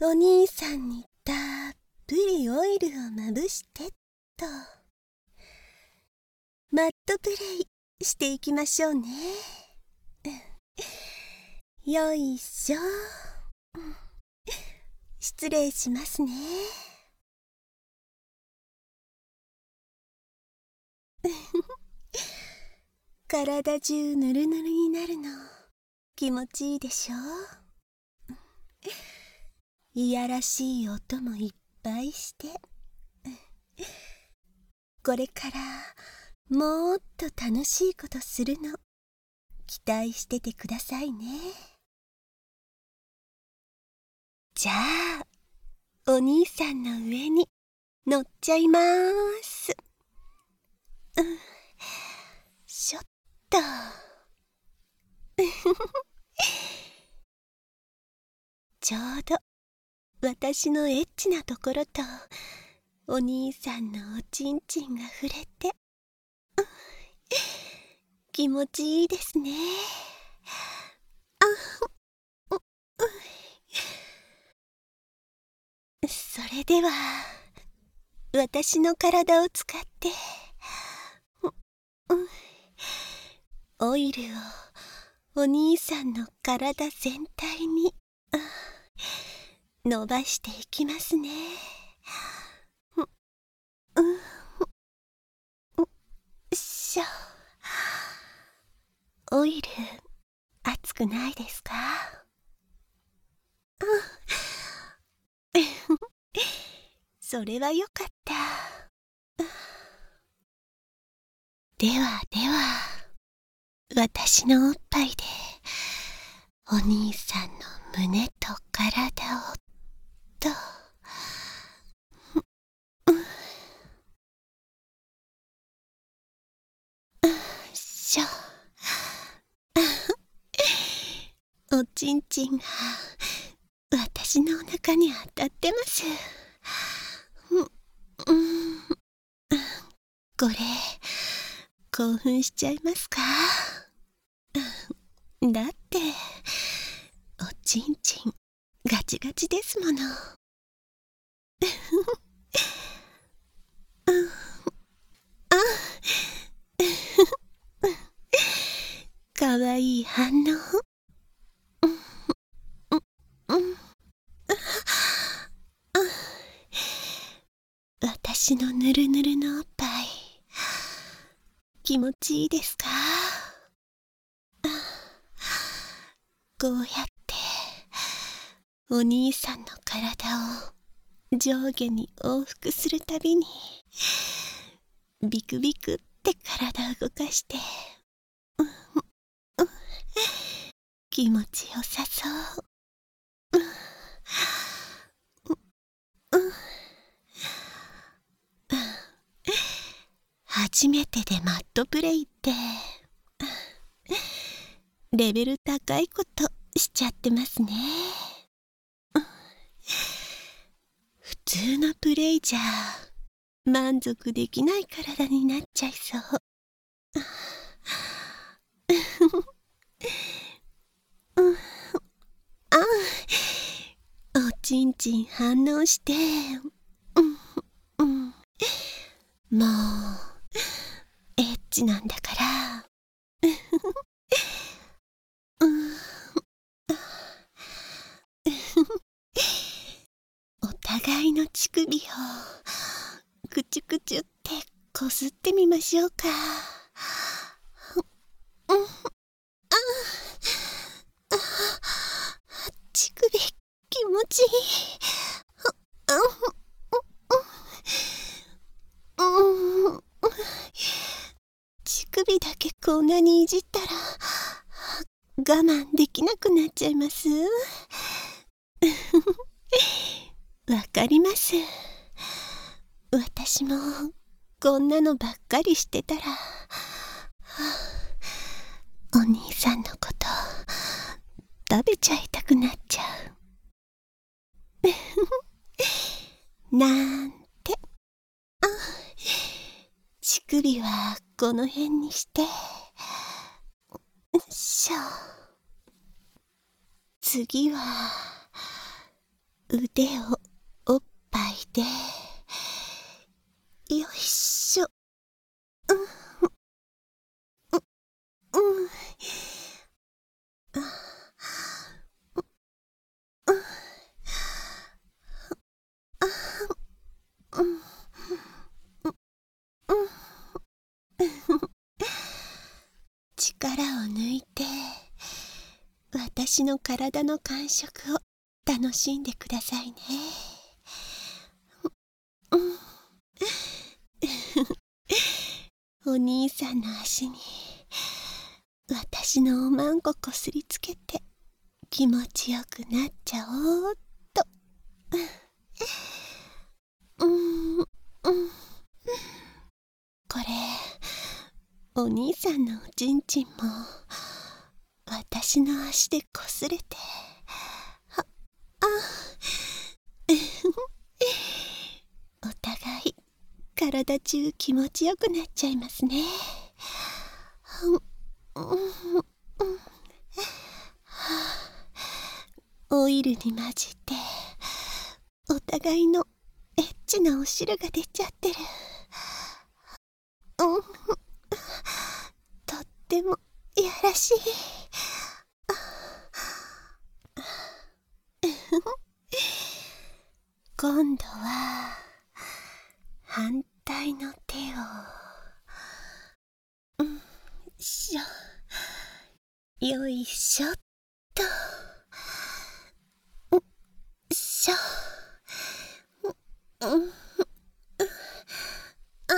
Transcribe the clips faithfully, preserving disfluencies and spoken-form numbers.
お兄さんにたっぷりオイルをまぶしてっと。マットプレイしていきましょうね。よいしょ。失礼しますね。体中ぬるぬるになるの気持ちいいでしょ。いやらしい音もいっぱいして、これからもっと楽しいことするの期待しててくださいね。じゃあお兄さんの上に乗っちゃいまーす。うん、しょっとちょうど私のエッチなところとお兄さんのおちんちんが触れて、うん、気持ちいいですね。あ、う、う、それでは私の体を使って、う、うん、オイルをお兄さんの体全体に伸ばしていきますね。う、うん、う、しょ。オイル熱くないですか？それはよかった。ではでは、私のおっぱいでお兄さんの胸と体をと、しょ。おちんちんが私のお腹に当たってます。うん、これ興奮しちゃいますか？だっておちんちんガチガチですもの。あ、かわいい反応。私のぬるぬるのおっぱい気持ちいいですか？こうやってお兄さんの体を上下に往復するたびにビクビクって体を動かして、うんうん、気持ちよさそう。うんうん、初めてでマットプレイってレベル高いことしちゃってますね。普通のプレイじゃ満足できない体になっちゃいそう。あ、おちんちん反応して、うんうん、もうエッチなんだから、うん、お互いの乳首をくちゅくちゅってこすってみましょうか。うん、あ、乳首気持ちいい。うん、乳首だけこんなにいじったら我慢できなくなっちゃいます。わかります。私もこんなのばっかりしてたら、お兄さんのこと食べちゃいたくなっちゃう。なんて。あ、乳首はこの辺にして、しょ。次は腕をおっぱいで、よいしょ。うん、うん、うん。力を抜いて、私の体の感触を楽しんでくださいね。お兄さんの足に私のおまんここすりつけて気持ちよくなっちゃおうっと。うん、うん。これ、お兄さんのおちんちんも私の足でこすれて、あ、あお互い体中気持ちよくなっちゃいますね。オイルに混じってお互いのエッチなお汁が出ちゃってる。うん、とってもいやらしい。今度は反対の手を、うんしょ、よいしょっと、うんしょ、うん、あ、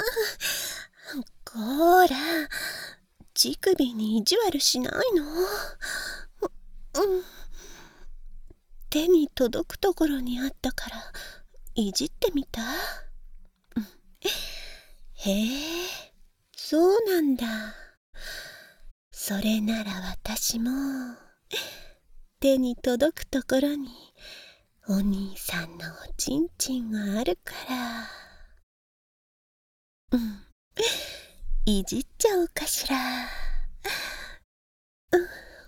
こら、乳首に意地悪しないの？うん、手に届くところにあったからいじってみた？うん、へえ、そうなんだ。それなら私も手に届くところにお兄さんのおちんちんがあるから、うん、いじっちゃおうかしら。うん、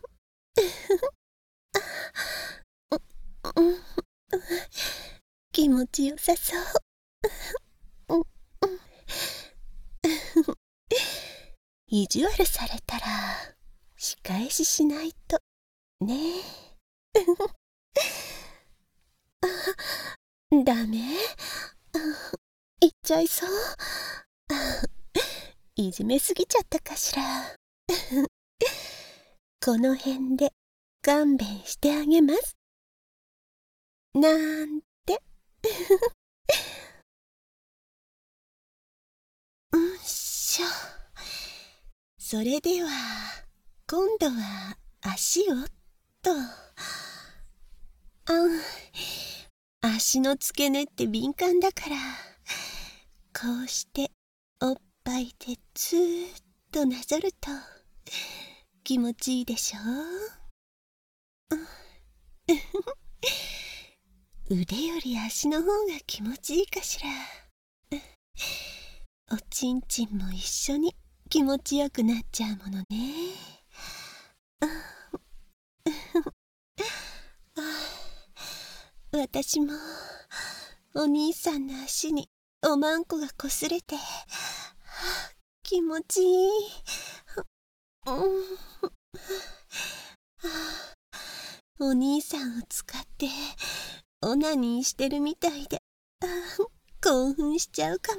うん、気持ちよさそう。うん、意地悪されたら仕返ししないとね。ダメ？言っちゃいそう。いじめすぎちゃったかしら。この辺で勘弁してあげます。なんて。うんしょ。それでは今度は足をと。あ、足の付け根って敏感だから、こうしておっぱいでずーっとなぞると気持ちいいでしょ。腕より足の方が気持ちいいかしら。おちんちんも一緒に気持ちよくなっちゃうものね。私もお兄さんの足におまんこがこすれて気持ちいい。うん、お兄さんを使ってオナニーしてるみたいで興奮しちゃうかも。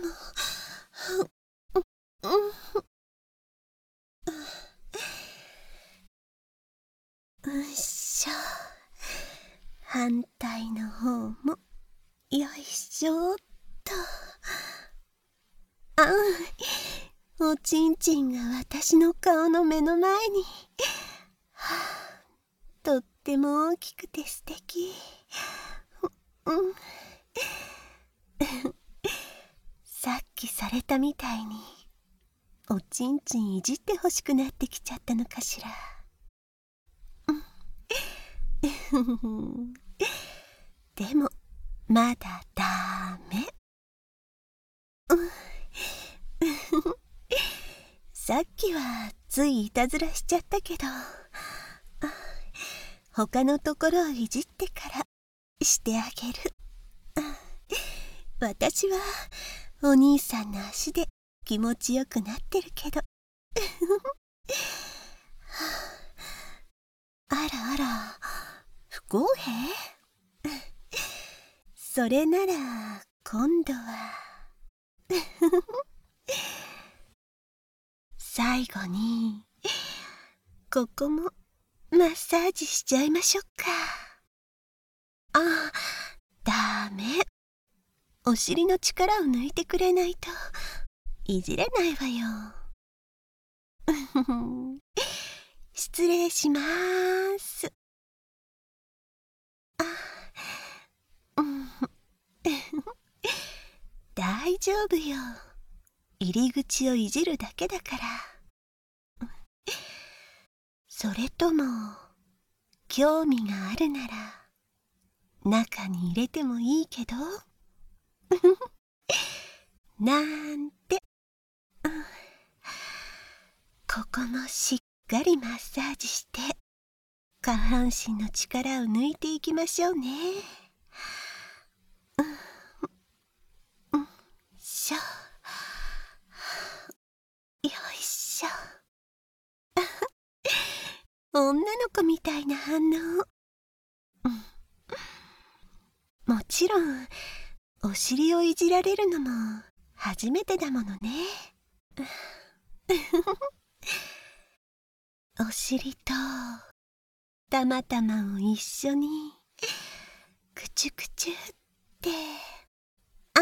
うんしょ。反対の方もよいしょっと。あ、おちんちんが私の顔の目の前に。とっても大きくて素敵。うん、さっきされたみたいにおちんちんいじってほしくなってきちゃったのかしら。でもまだダメ。さっきはついいたずらしちゃったけど、他のところをいじってからしてあげる。私はお兄さんの足で気持ちよくなってるけど。あらあら、不公平？それなら今度は最後にここもマッサージしちゃいましょうか。あ、ダメ。お尻の力を抜いてくれないといじれないわよ。失礼しまーす。あ、うん、大丈夫よ。入り口をいじるだけだから。それとも興味があるなら中に入れてもいいけどなんて、うん、ここもしっかりマッサージして下半身の力を抜いていきましょうね。うん、うん、しょ。よいしょ。女の子みたいな反応。うん、もちろんお尻をいじられるのも初めてだものね。お尻とたまたまを一緒にくちゅくちゅって、あ、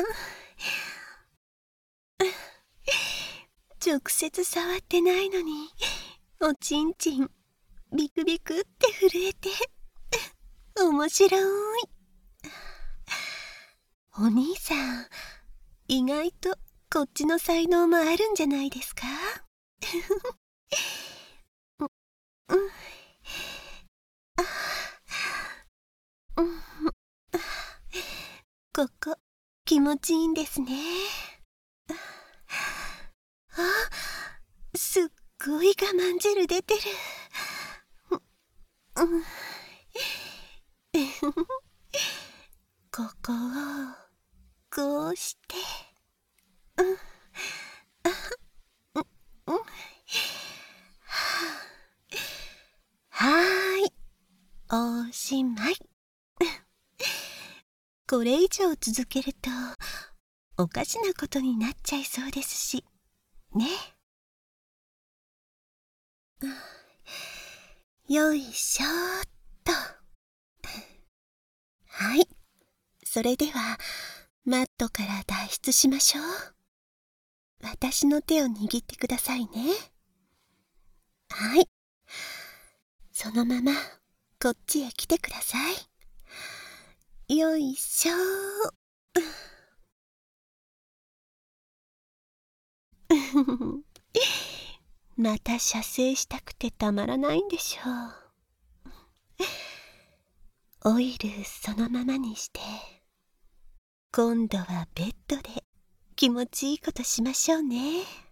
直接触ってないのにおちんちんビクビクって震えて面白い。お兄さん、意外とこっちの才能もあるんじゃないですか？うん、うん、あ、うん、ここ気持ちいいんですね。あ、すっごい我慢汁出てる。うん、ここをこうして、うん、あ、うん、うん、はーい、おしまい。これ以上続けるとおかしなことになっちゃいそうですしね。よいしょーっと。はい、それではマットから脱出しましょう。私の手を握ってくださいね。はい、そのままこっちへ来てください。よいしょー。また射精したくてたまらないんでしょう。オイルそのままにして、今度はベッドで気持ちいいことしましょうね。